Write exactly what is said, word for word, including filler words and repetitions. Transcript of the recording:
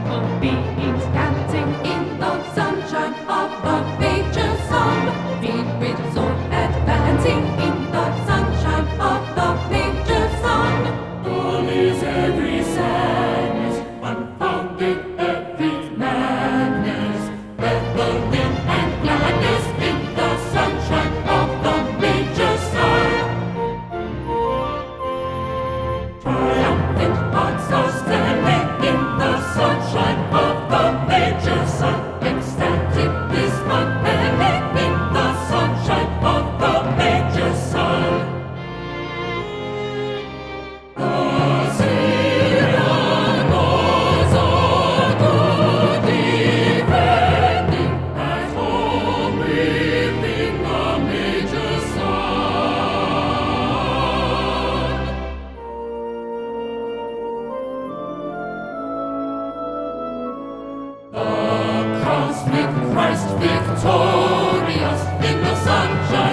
beautiful beings dancing in the sunshine of the major sun. Filled with soul advancing in the sunshine of the major sun. Gone is every sadness, unfounded every madness. Reveling and gladness in the sunshine of the major sun. Triumphant hearts are standing in the sunshine of the major sun. Ecstatic bliss unending in the sunshine of the major sun. The Cyrians are good defending at home within the major sun. The cosmic Christ victorious in the sunshine